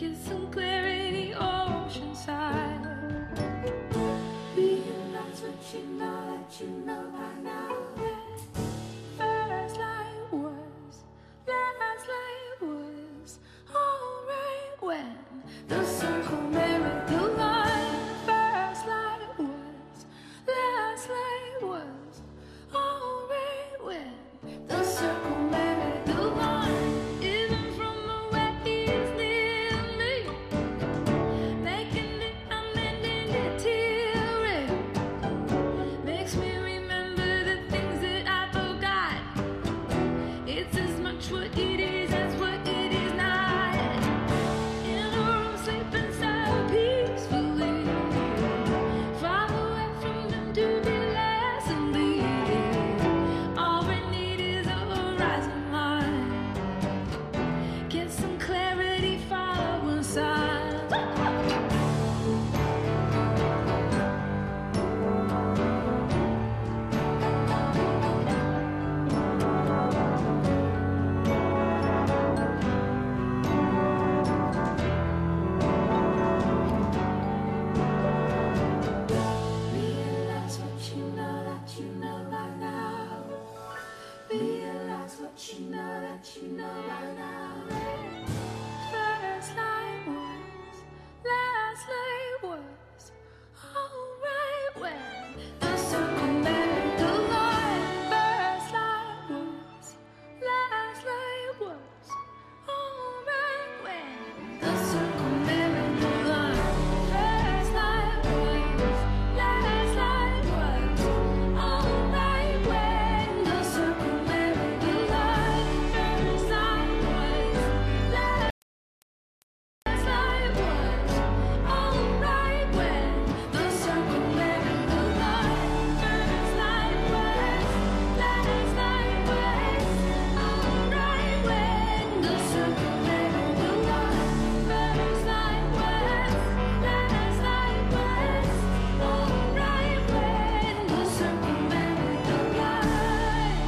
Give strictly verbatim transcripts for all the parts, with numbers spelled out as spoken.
Get some clarity, oceanside. Realize what you know that you know by now. First light was, last light was alright when the circle mirrored the line. First light was, last light was alright when the circle mirrored the line. Even from the way he's near me, making it, I'm ending it teary. Makes me remember the things that I forgot. It's as much what it is as what it is not. In a room sleeping so peacefully, far away from them to be less and leave. All we need is a horizon line. Get some clarity, follow inside. Realize what you know that you know by now. Realize what you know that you know by now. First light was, last light was alright when the circle met the line. First light was, last light was alright when the circle met the line. First light was, last light was alright when the circle met the line. First light was, last light was alright when the circle met the line. First light was, last light was alright when the circle met the line. First light was, last light was alright when the circle met the line.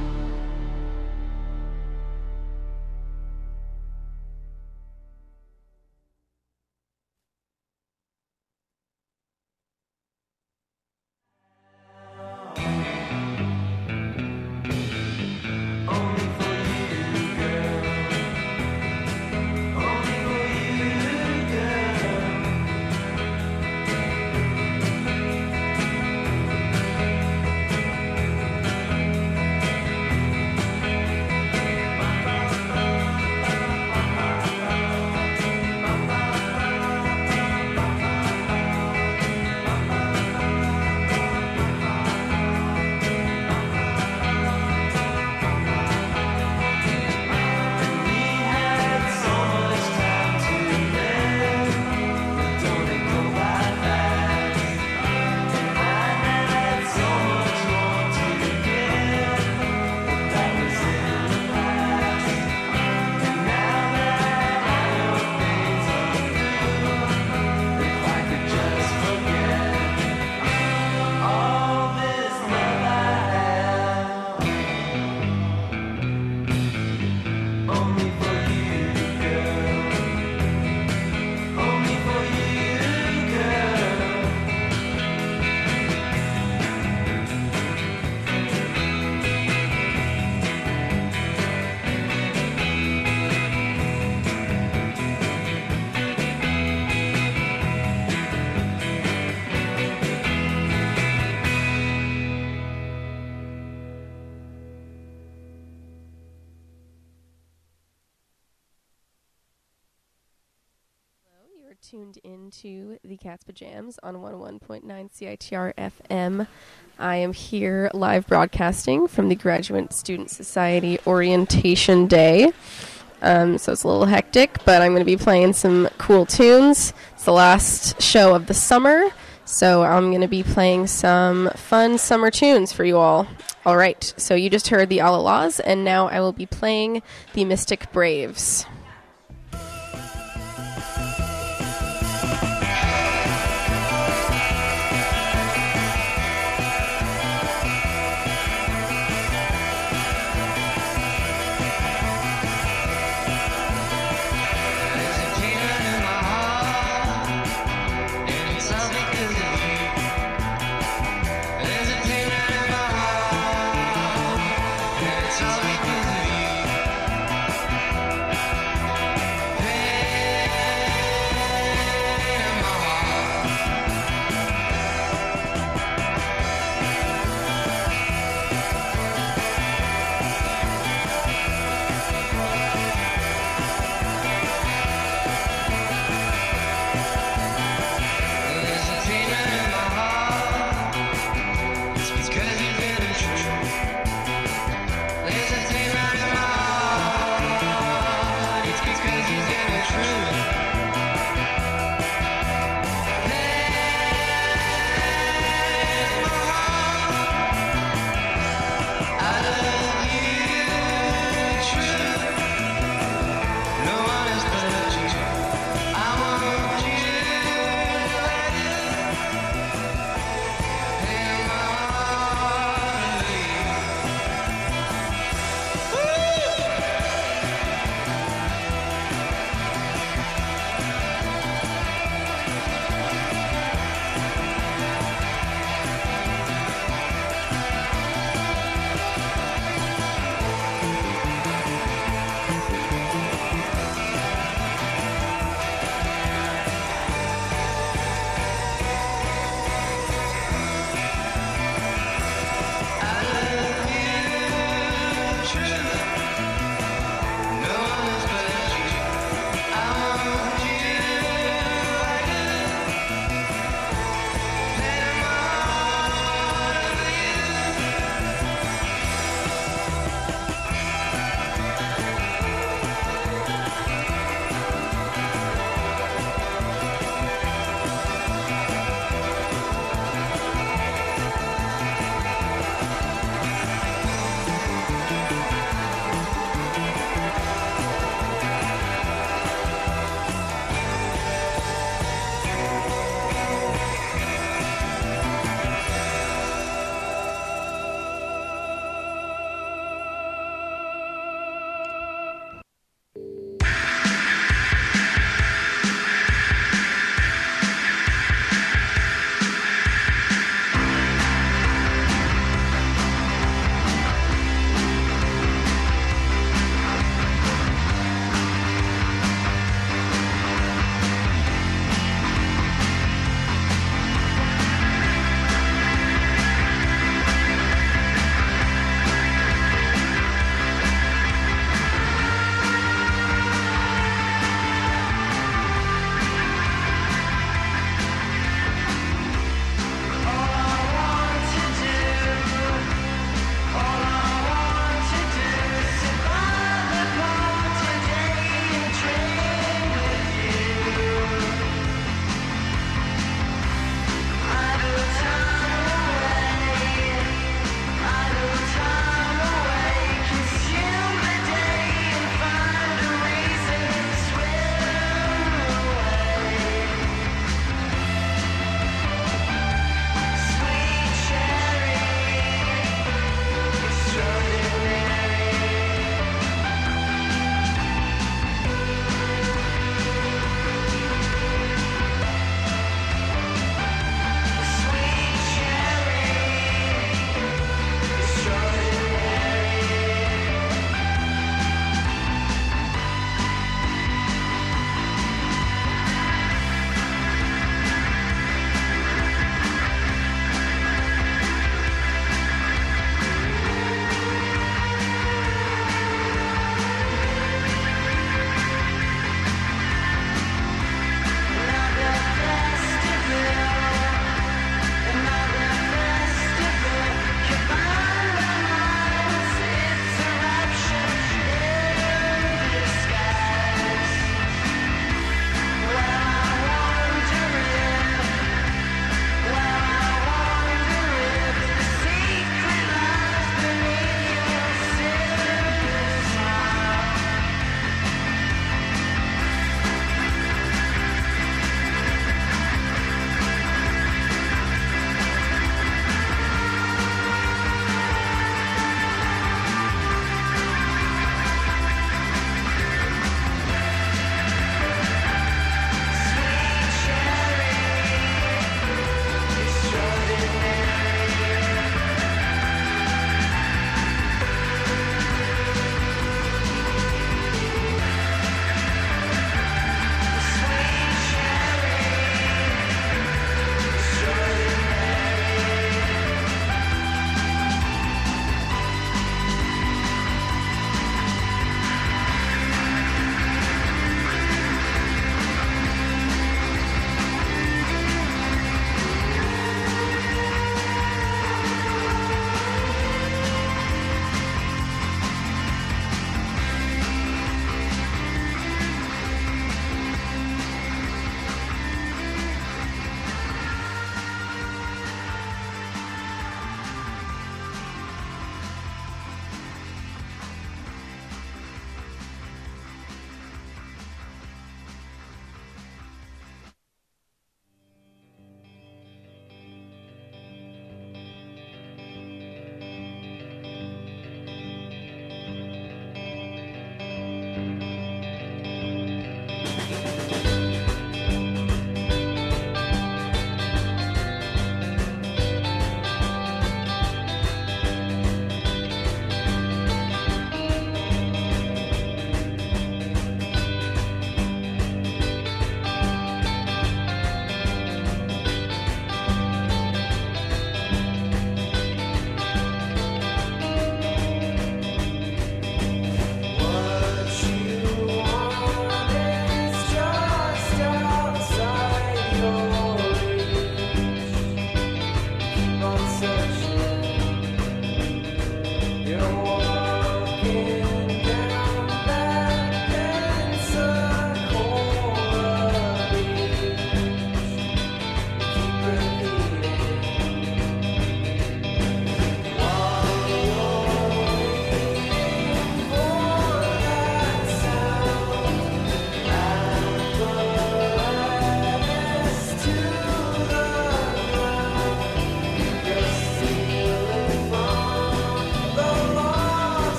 You're tuned into the Cat's Pajams on one oh one point nine C I T R F M. I am here live broadcasting from the Graduate Student Society Orientation Day. Um, so it's a little hectic, but I'm going to be playing some cool tunes. It's the last show of the summer, so I'm going to be playing some fun summer tunes for you all. All right, so you just heard the Alalas, and now I will be playing the Mystic Braves. There's a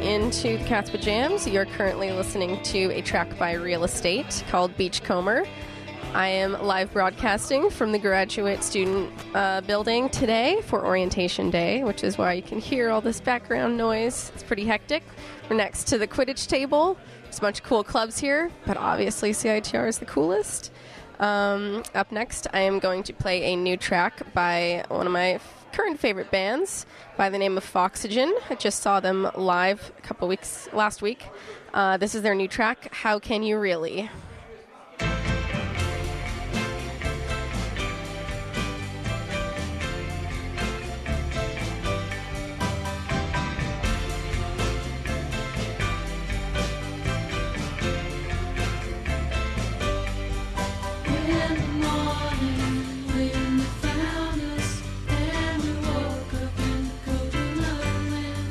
into the Cats Jams. You're currently listening to a track by Real Estate called Beachcomber. I am live broadcasting from the graduate student uh, building today for orientation day, which is why you can hear all this background noise. It's pretty hectic. We're next to the Quidditch table. There's a bunch of cool clubs here, but obviously C I T R is the coolest. Um, up next, I am going to play a new track by one of my f- current favorite bands by the name of Foxygen. I just saw them live a couple weeks last week. Uh, this is their new track, How Can You Really?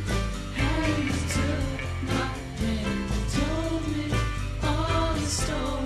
Story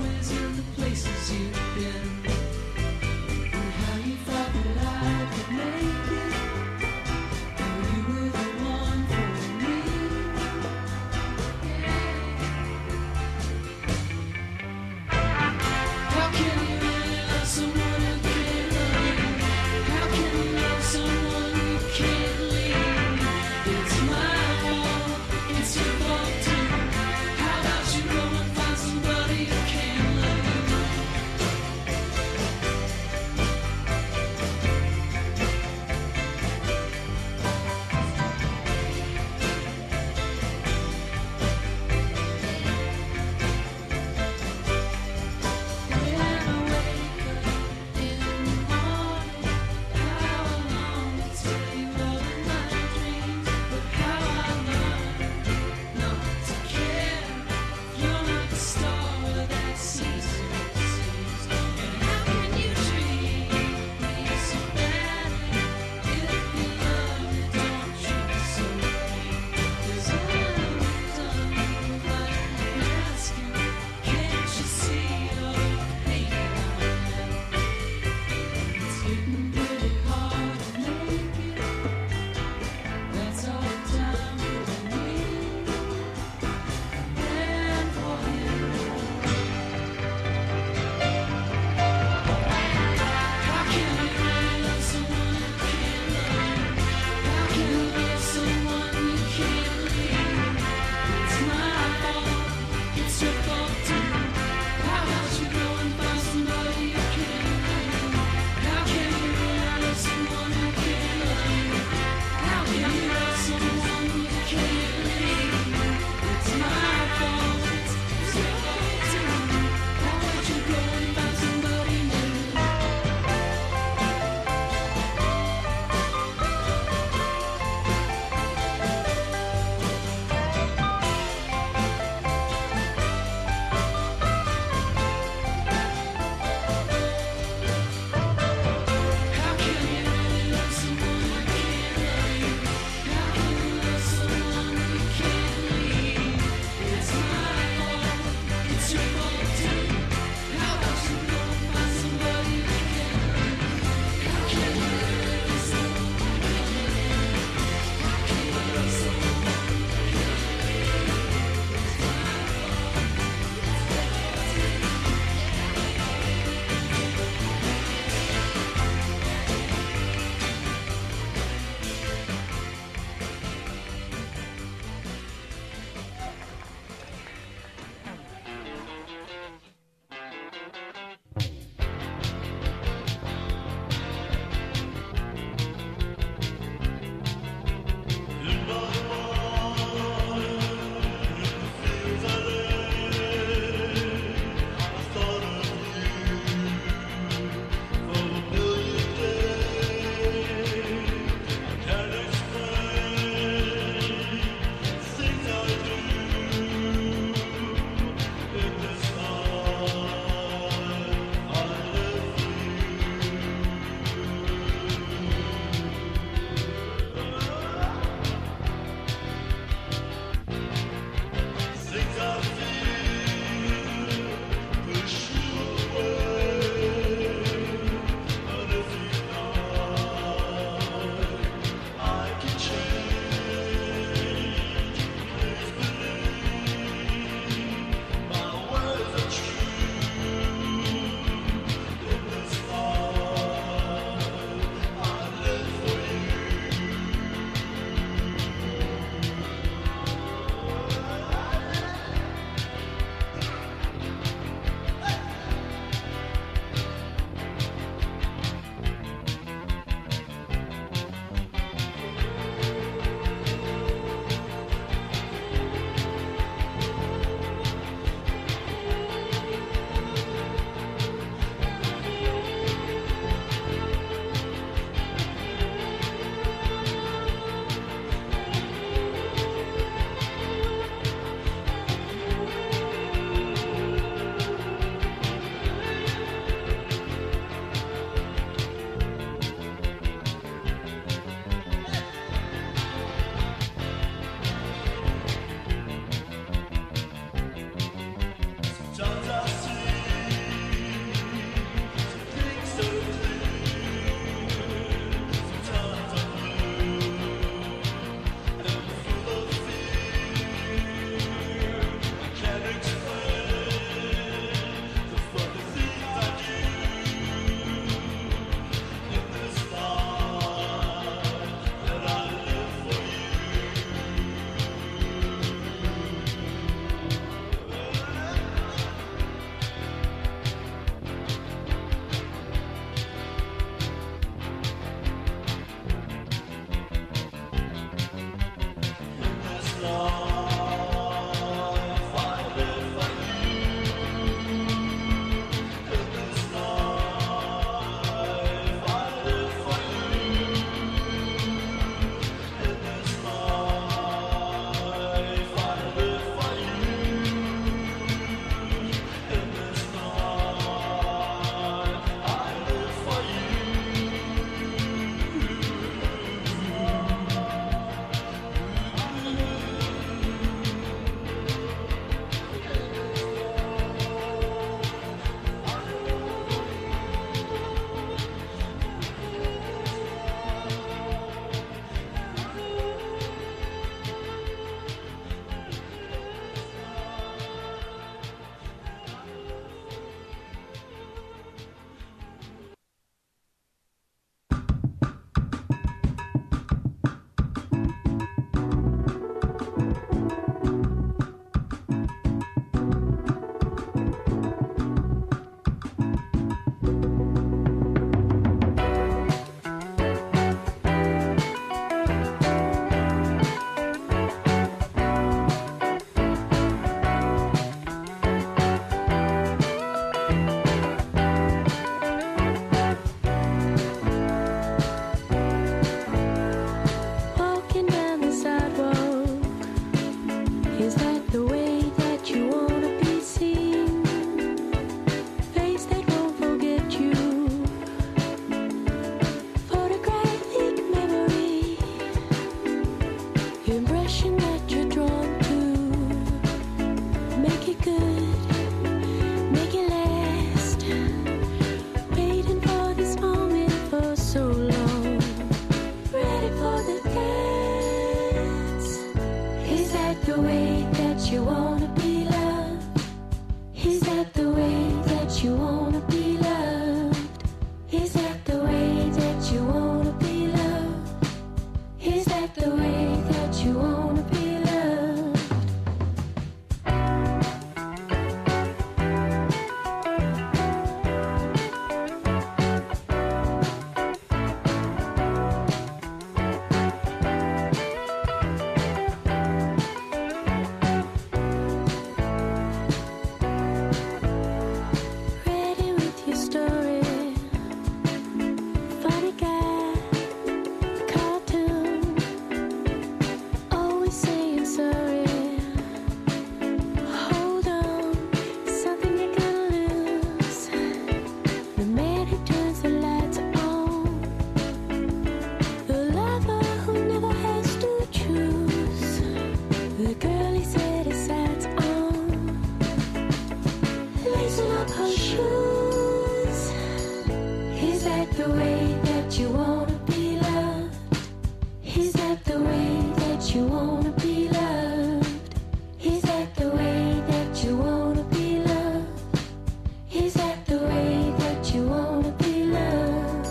Is that the way that you wanna be loved? Is that the way that you wanna be loved? Is that the way that you wanna be loved? Is that the way that you wanna be loved?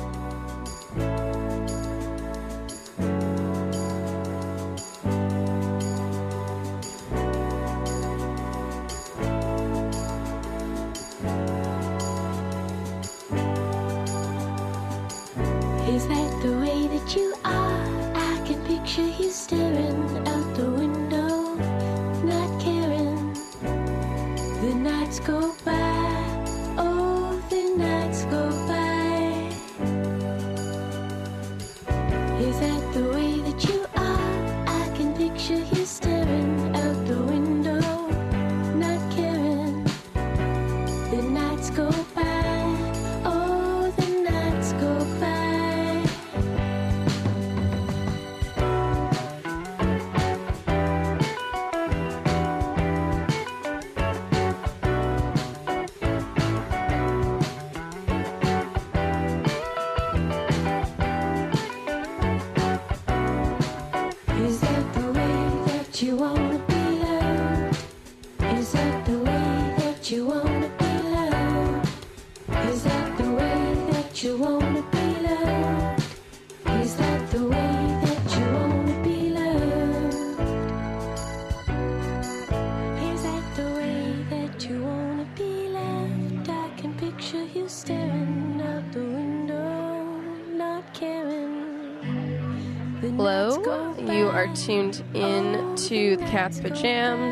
Is that the way that you are? I can picture you staring out the window, not caring. The nights go by, oh, the nights go by. Is that the way that you are? I can picture you staring out the window, not caring. The nights go by, oh, the nights go by. Is that the way that you wanna be loved? Is that the way that you wanna be loved? Is that the way that you wanna be loved? Is that the way that you wanna be loved? Is that the way that you wanna be loved? I can picture you staring out the window, not caring. The nights go Hello, you are by. tuned in to the Cat's Pajams.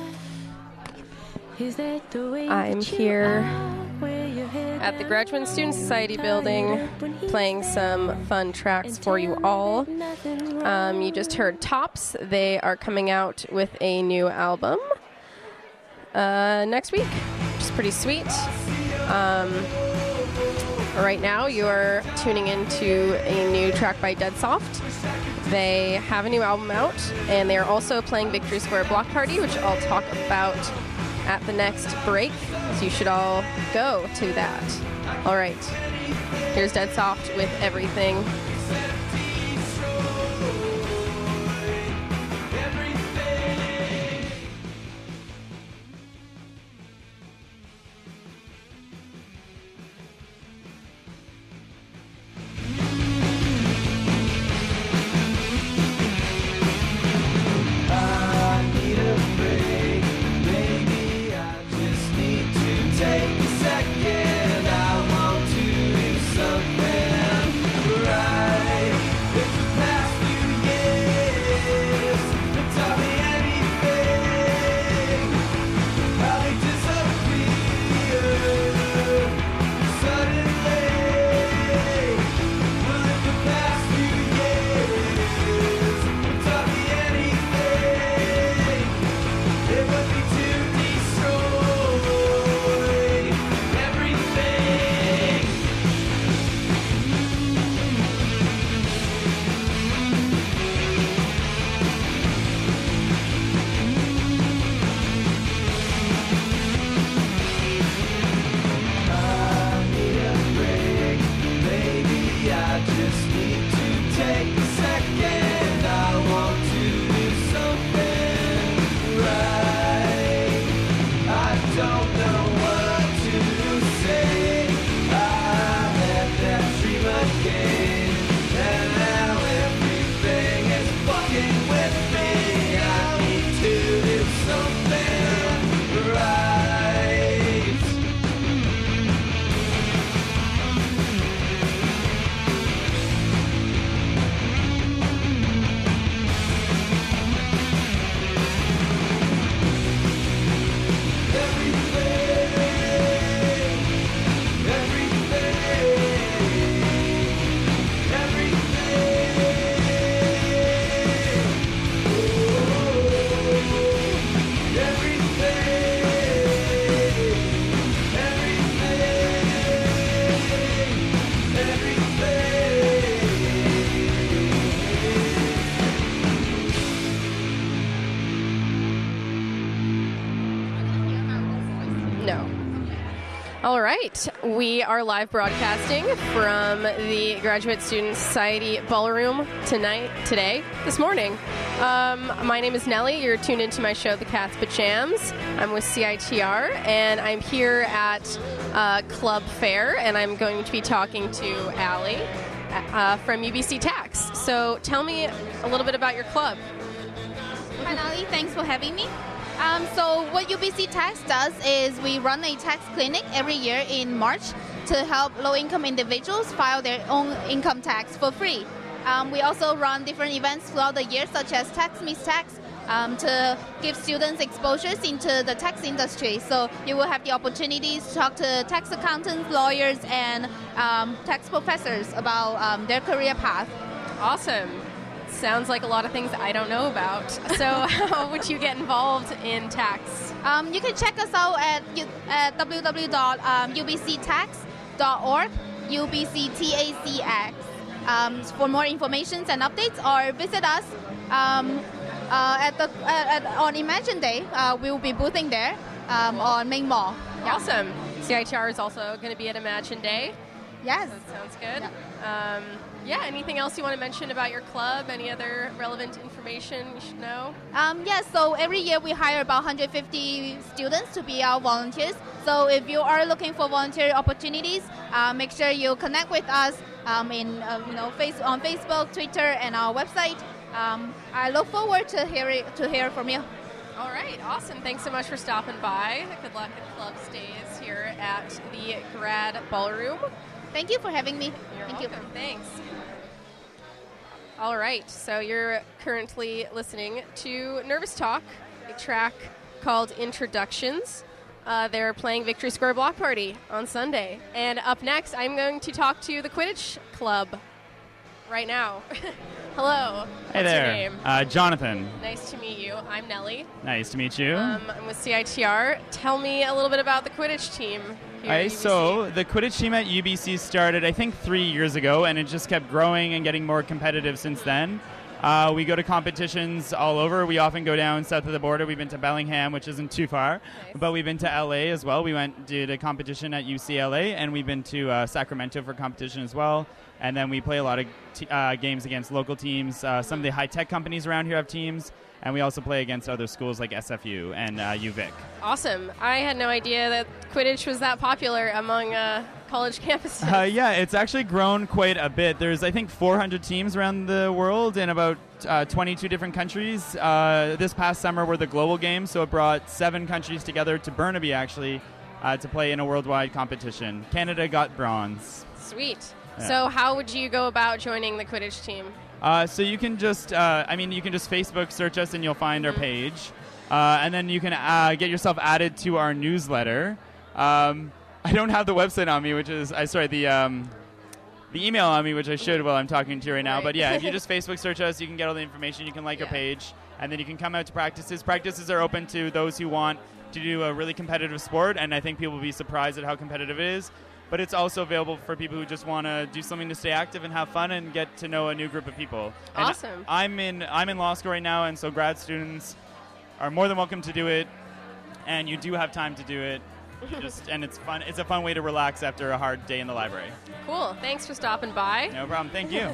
Is that the way I'm that you here are? Where your head at the down, Graduate Student Society building, when he playing some fun tracks for you all. nothing Um, you just heard Tops. They are coming out with a new album uh, next week, which is pretty sweet. Um, right now, you're tuning into a new track by Dead Soft. They have a new album out, and they are also playing Victory Square Block Party, which I'll talk about at the next break. So you should all go to that. All right, here's Dead Soft with Everything. I need a break, baby. I just need to take a second. I want to do something right. If the past few years have taught me anything, how they disappear suddenly. Well, if the past few years have taught me anything, it would be to destroy everything. I need a break, baby. I just need to take a second. I want to do something right. I don't know what to say. I let that dream again, and now everything is fucking with me. I need to do something right. right. We are live broadcasting from the Graduate Student Society Ballroom tonight, today, this morning. Um, my name is Nellie. You're tuned into my show, The Cats Pajams. I'm with C I T R, and I'm here at uh, Club Fair, and I'm going to be talking to Allie uh, from U B C Tax. So tell me a little bit about your club. Hi, Nellie. Thanks for having me. Um, so what U B C Tax does is we run a tax clinic every year in March to help low-income individuals file their own income tax for free. Um, we also run different events throughout the year, such as Tax Meets Tax, um, to give students exposures into the tax industry. So you will have the opportunities to talk to tax accountants, lawyers, and um, tax professors about um, their career path. Awesome. Sounds like a lot of things I don't know about. So how would you get involved in tax? Um, you can check us out at, at w w w dot u b c tax dot org, U B C T A C X, um, for more information and updates, or visit us um, uh, at the at, at, on Imagine Day. Uh, we will be boothing there um, on Main Mall. Yeah. Awesome. C I T R is also going to be at Imagine Day. Yes. That sounds good. Yeah. Um, yeah, anything else you want to mention about your club? Any other relevant information you should know? Um, yes, so every year we hire about one hundred fifty students to be our volunteers. So if you are looking for volunteer opportunities, uh, make sure you connect with us um, in uh, you know face on Facebook, Twitter, and our website. Um, I look forward to hear to hear from you. All right, awesome. Thanks so much for stopping by. Good luck at club stays here at the Grad Ballroom. Thank you for having me. You're Thank welcome. you. Thanks. All right, so you're currently listening to Nervous Talk, a track called Introductions. Uh, they're playing Victory Square Block Party on Sunday. And up next, I'm going to talk to the Quidditch Club right now. Hello. What's Hey there. your name? Uh, Jonathan. Nice to meet you. I'm Nellie. Nice to meet you. Um, I'm with C I T R. Tell me a little bit about the Quidditch team here at Alright, U B C. so the Quidditch team at U B C started, I think, three years ago, and it just kept growing and getting more competitive since then. Uh, we go to competitions all over. We often go down south of the border. We've been to Bellingham, which isn't too far, Nice. but we've been to L A as well. We went did a competition at U C L A, and we've been to uh, Sacramento for competition as well. And then we play a lot of t- uh, games against local teams. Uh, some of the high-tech companies around here have teams, and we also play against other schools like S F U and uh, U Vic. Awesome. I had no idea that Quidditch was that popular among uh, college campuses. Uh, yeah, it's actually grown quite a bit. There's, I think, four hundred teams around the world in about uh, twenty-two different countries. Uh, this past summer were the global games, so it brought seven countries together to Burnaby, actually, uh, to play in a worldwide competition. Canada got bronze. Sweet. Yeah. So how would you go about joining the Quidditch team? Uh, so you can just, uh, I mean, you can just Facebook search us and you'll find our page. Uh, and then you can uh, get yourself added to our newsletter. Um, I don't have the website on me, which is, I sorry, the um, the email on me, which I should while I'm talking to you right now. Right. But yeah, if you just Facebook search us, you can get all the information. You can like Yeah. our page, and then you can come out to practices. Practices are open to those who want to do a really competitive sport, and I think people will be surprised at how competitive it is. But it's also available for people who just want to do something to stay active and have fun and get to know a new group of people. And Awesome. I'm in I'm in law school right now, and so grad students are more than welcome to do it, and you do have time to do it. Just and it's fun. It's a fun way to relax after a hard day in the library. Cool. Thanks for stopping by. No problem. Thank you.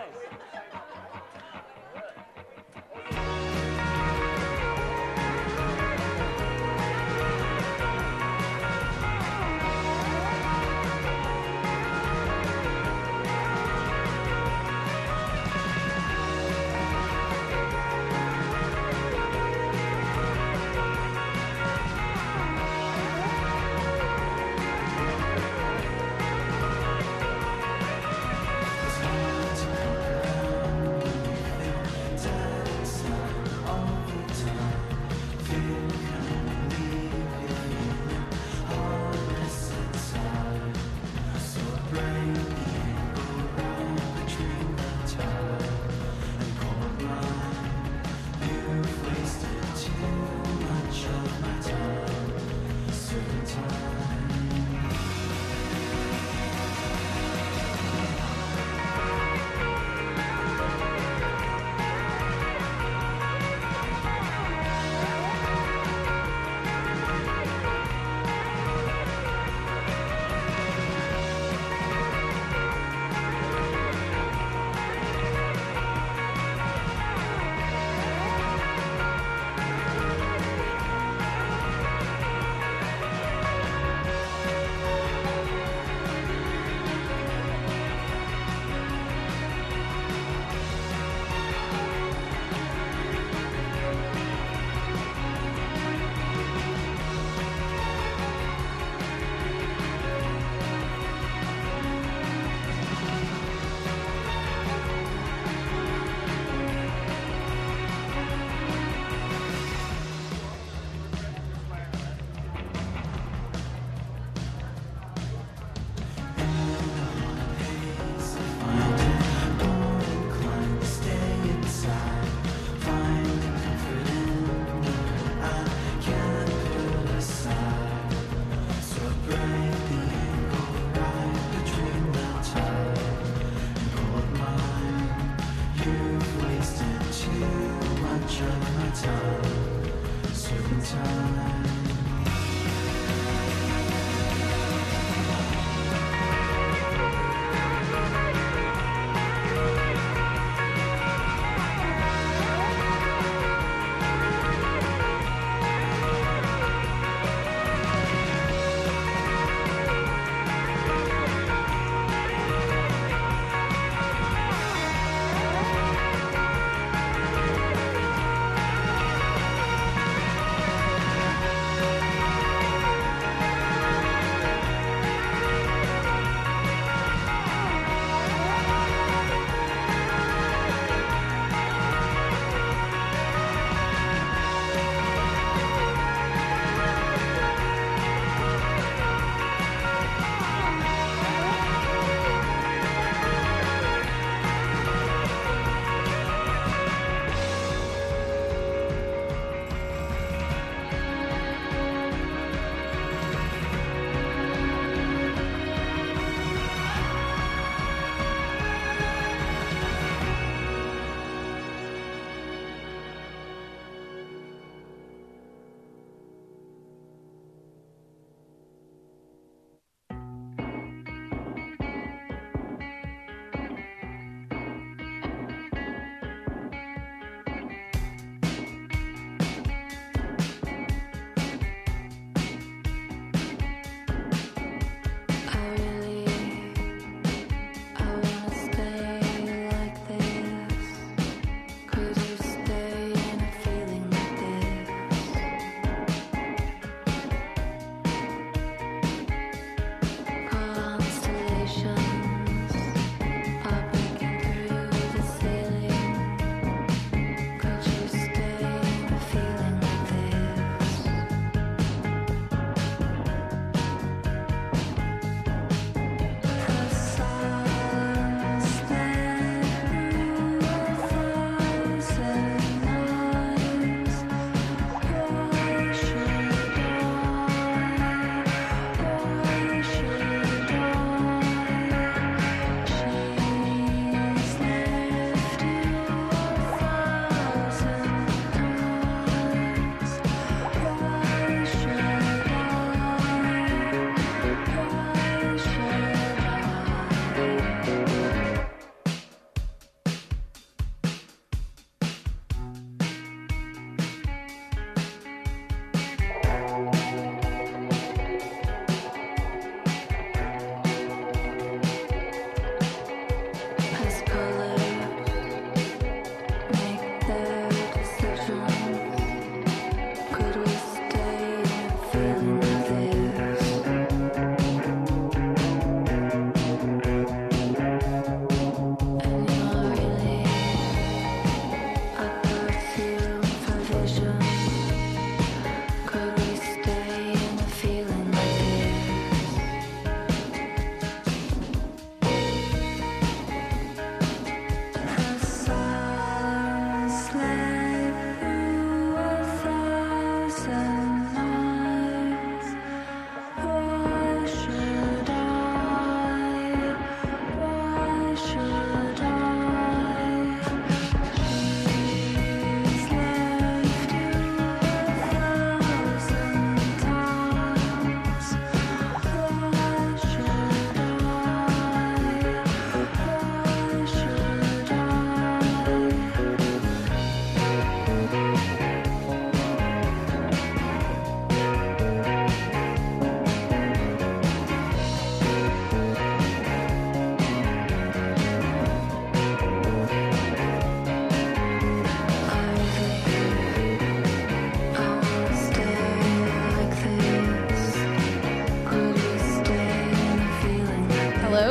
It's hard to come around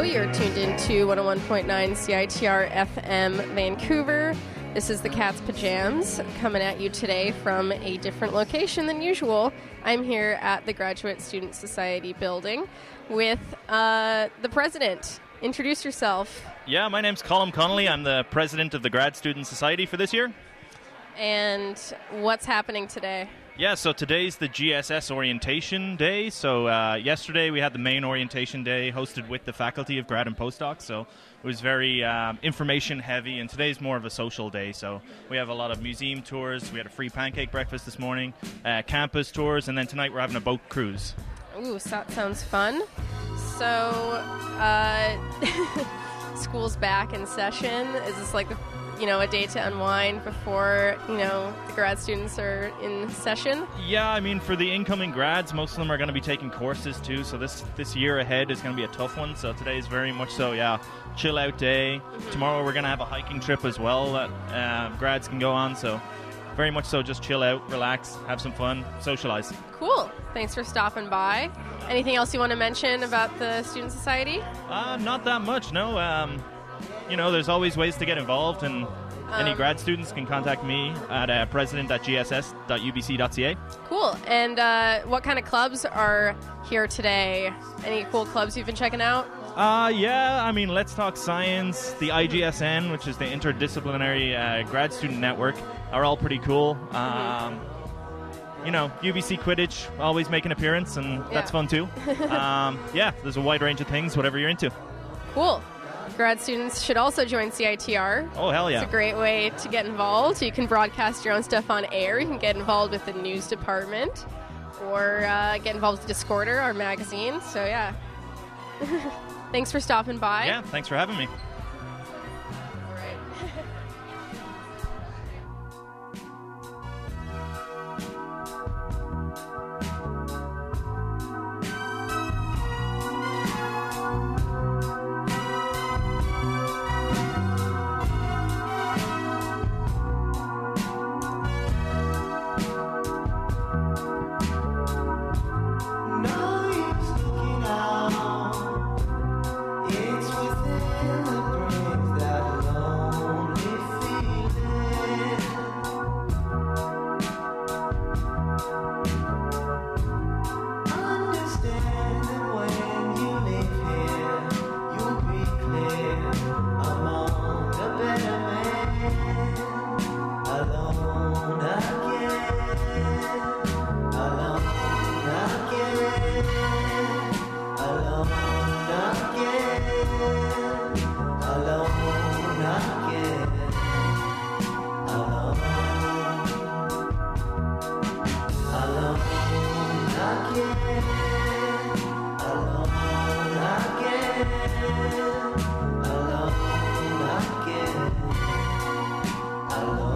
Hello, you're tuned into one oh one point nine C I T R F M Vancouver. This is the Cat's Pajamas coming at you today from a different location than usual. I'm here at the Graduate Student Society building with uh, the president. Introduce yourself. Yeah, my name's Colm Connolly. I'm the president of the Grad Student Society for this year. And what's happening today? Yeah, so today's the G S S orientation day. So uh, yesterday we had the main orientation day hosted with the faculty of grad and postdoc. So it was very um, information heavy, and today's more of a social day. So we have a lot of museum tours. We had a free pancake breakfast this morning, uh, campus tours, and then tonight we're having a boat cruise. Ooh, so that sounds fun. So, uh, school's back in session. Is this like, you know, a day to unwind before, you know, the grad students are in session? Yeah, I mean, for the incoming grads, most of them are going to be taking courses too. So this this year ahead is going to be a tough one. So today is very much so, yeah, chill out day. Mm-hmm. Tomorrow we're going to have a hiking trip as well that uh, grads can go on. So very much so, just chill out, relax, have some fun, socialize. Cool. Thanks for stopping by. Anything else you want to mention about the Student Society? Uh, not that much, no. Um, you know, there's always ways to get involved, and um, any grad students can contact me at uh, president at g s s dot u b c dot c a. Cool. And uh, what kind of clubs are here today? Any cool clubs you've been checking out? Uh, yeah, I mean, Let's Talk Science, the I G S N, which is the Interdisciplinary uh, Grad Student Network, are all pretty cool. Um, you know, U B C Quidditch, always make an appearance, and yeah. that's fun too. um, yeah, there's a wide range of things, whatever you're into. Cool. Grad students should also join C I T R. Oh, hell yeah. It's a great way to get involved. You can broadcast your own stuff on air. You can get involved with the news department or uh, get involved with Discorder, our magazine. So, yeah. Thanks for stopping by. Yeah, thanks for having me. All right. No use looking out. It's within the brain that lonely feeling. Understand that when you live here, you'll be clear among the better men. Alone again, alone again, alone again, alone again, alone, alone again, alone again, alone again, alone.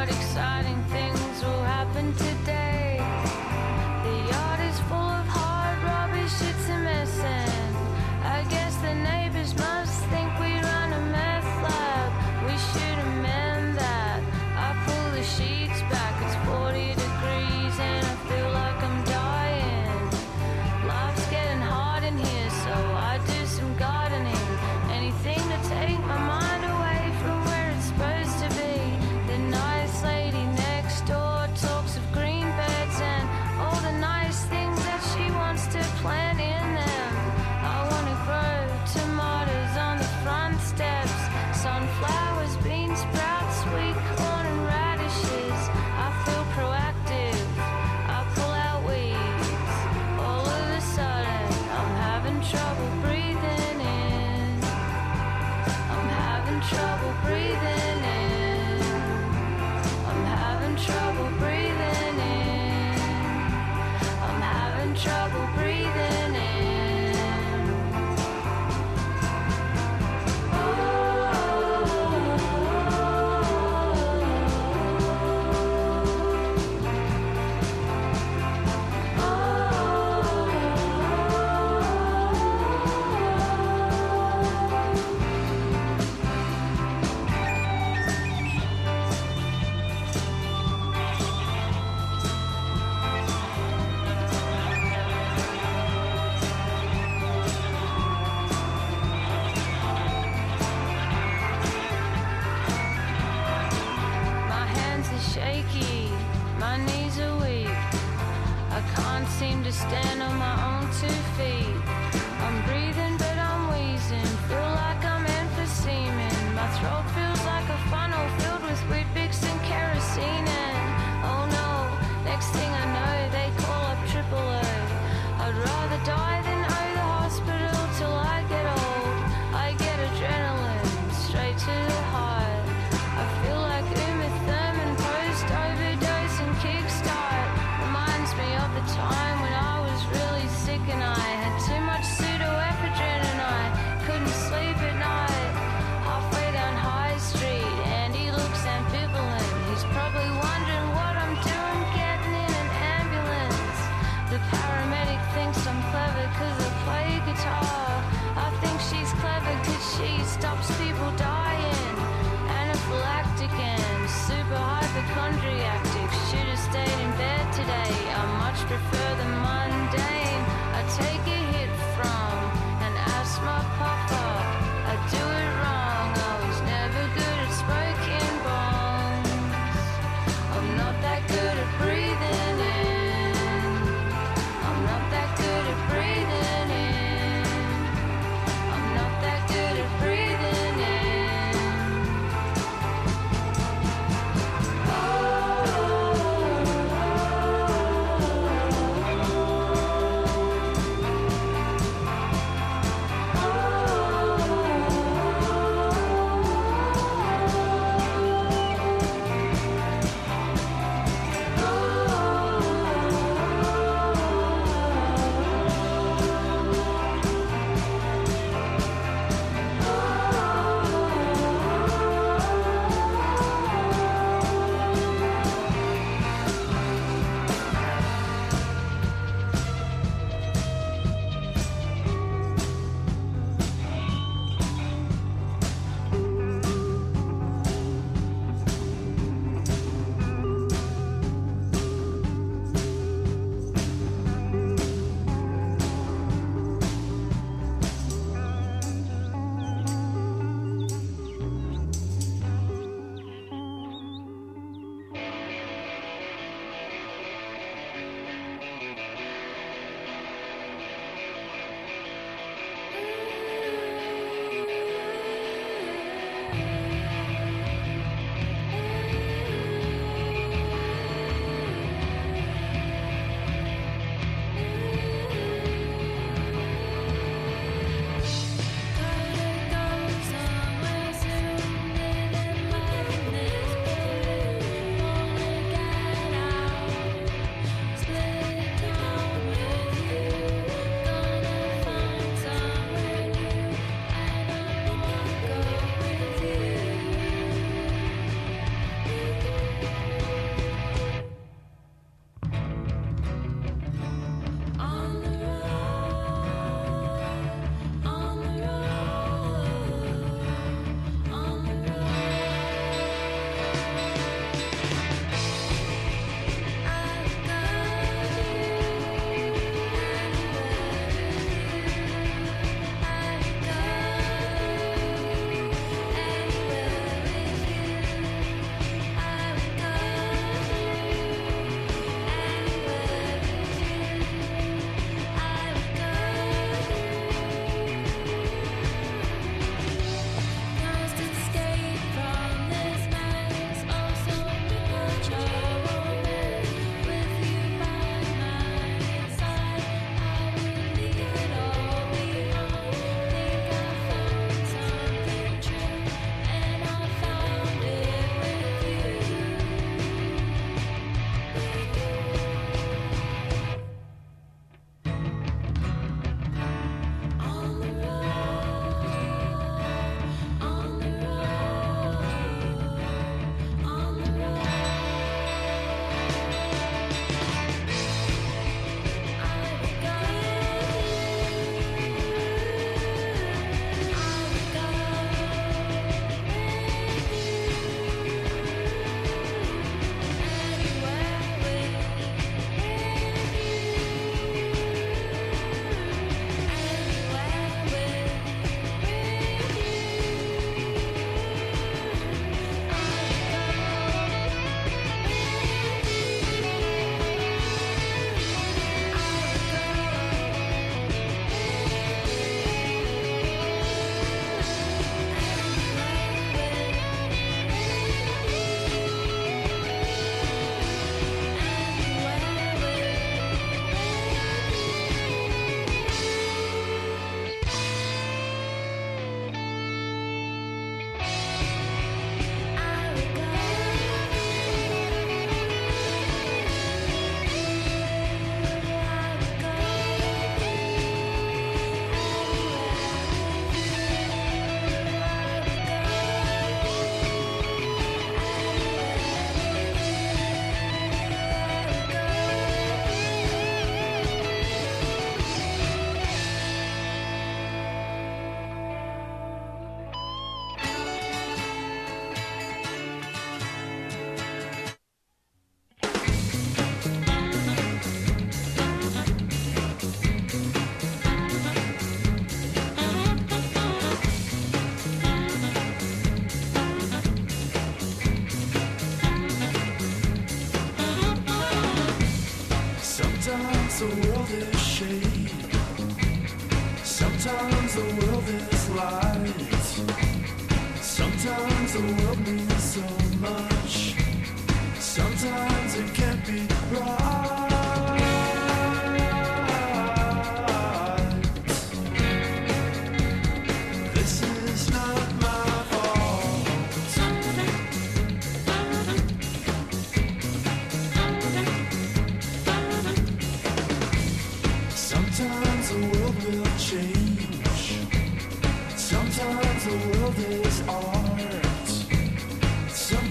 what exciting things will happen today. The yard is full of hard rubbish, it's a mess, and I guess the neighbors must think we run a meth lab. We should amend that. I pull the sheets back, it's forty degrees and I feel like I'm dying. Life's getting hard in here, so I do some gardening. Anything to take my mind away from where it's supposed to be. The nice lady next door talks of green beds and all the nice things that she wants to plant in them. I want to grow tomatoes on the front steps, sunflowers, bean sprouts, sweet corn and radishes. I feel proactive, I pull out weeds. All of a sudden I'm having trouble breathing in. I'm having trouble breathing in. I'm having trouble breathing in. I'm having trouble breathing in. My hands are shaky, my knees are weak. I can't seem to stand on my own two feet. I'm breathing but I'm wheezing, feel like I'm emphyseming. My throat feels like a funnel filled with Weet-Bix and kerosene. And oh no, next thing I know they call up triple O. I'd rather die than owe the hospital till I get old. I get adrenaline straight to the heart. I feel like Uma Thurman post overdose and kickstart. Reminds me of the time when I was really sick and I had too much pseudoephedrine and I couldn't sleep at night. Halfway down High Street, Andy looks ambivalent. He's probably wondering what I'm doing getting in an ambulance. The paramedic thinks I'm clever cause I play guitar. I think she's clever cause she stops people dying. Anaphylactic and super hypochondriac. Should have stayed in bed today. I much prefer the mundane. I take a hit from an asthma puffer. I do it wrong. I was never good at smoking bombs. I'm not that good at breathing in. I'm not that good at breathing in. I'm not that good at breathing in. Oh, oh, oh, oh.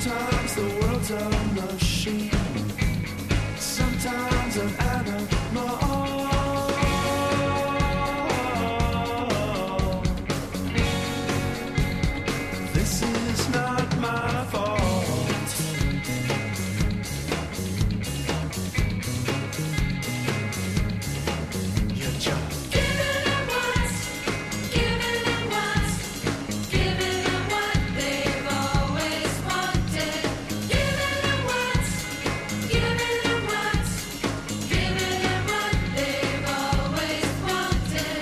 Sometimes the world's a machine. Sometimes an animal. This is not my fault. Your job. Give it a once, give it a once, give it a what they've always wanted. Give it a once, give it a once, give it a what they've always wanted.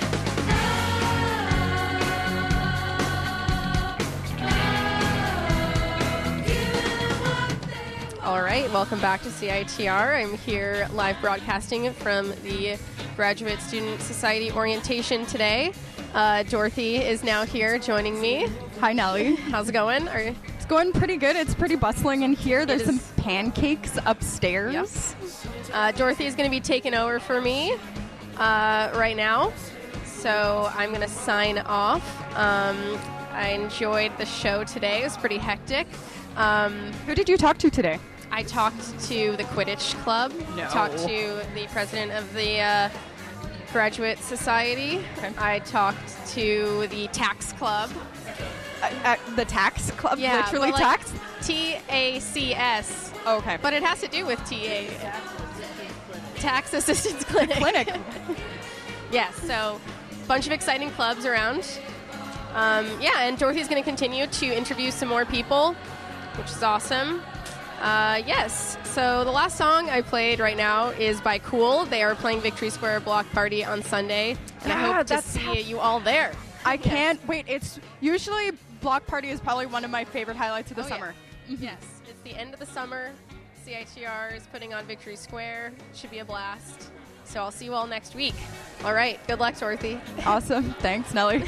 All right, welcome back to C I T R. I'm here live broadcasting from the Graduate Student Society orientation today. Uh, Dorothy is now here joining me. Hi, Nellie. How's it going? Are you- It's going pretty good. It's pretty bustling in here. There's is. some pancakes upstairs. Yep. Uh, Dorothy is going to be taking over for me uh, right now, so I'm going to sign off. Um, I enjoyed the show today. It was pretty hectic. Um, Who did you talk to today? I talked to the Quidditch Club. No. Talked to the president of the uh, Graduate Society. Okay. I talked to the Tax Club. Uh, at the tax club? Yeah, Literally but, like, tax? T A C S. Oh, okay. But it has to do with T A. Tax Assistance Clinic. Clinic. Yes, so bunch of exciting clubs around. Um, yeah, and Dorothy's going to continue to interview some more people, which is awesome. Uh, yes, so the last song I played right now is by Cool. They are playing Victory Square Block Party on Sunday, and I Yeah, hope to that's see how- you all there. I can't wait. It's usually Block Party is probably one of my favorite highlights of the Oh, yeah. summer. Yes, it's the end of the summer. C I T R is putting on Victory Square. Should be a blast. So I'll see you all next week. All right, good luck, Dorothy. Awesome. Thanks, Nellie.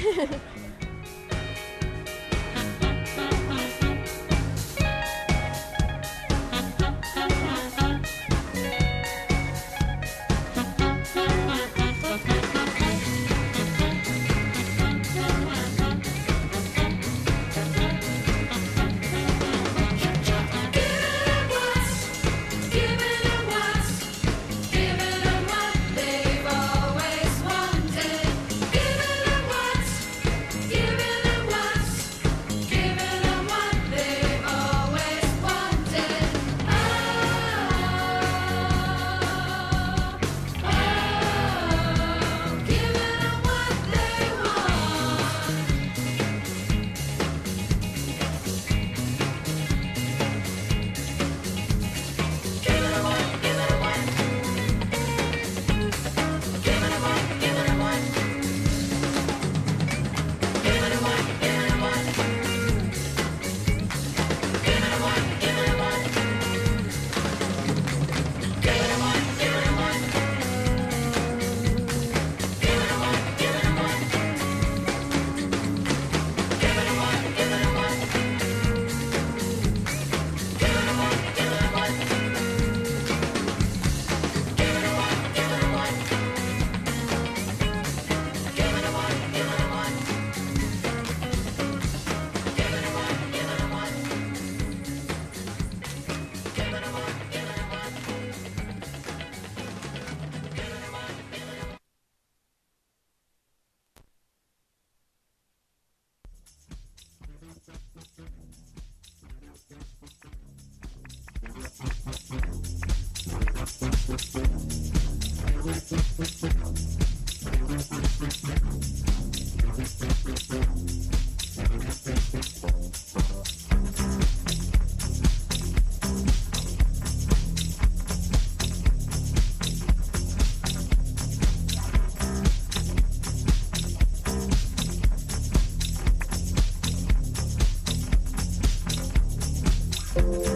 Give it a once, give it a what they've always wanted. Give it a once, give it a once, give it a what they've always wanted. Oh, oh, give it a what they want. Give it a one, give it a one. Give it a one, give it a one. Give it a one, give it a one. Give it a one, give it a one. Give it a one, give it a one. Give it a one, give it a one. Give it a one, give it a one. Give it a one, give it a one. Give it a one, give it a one. Give it a one, give it a one. Give it a one, give it a one. Give it a one, give it a one. Give it a one, give it a one. Give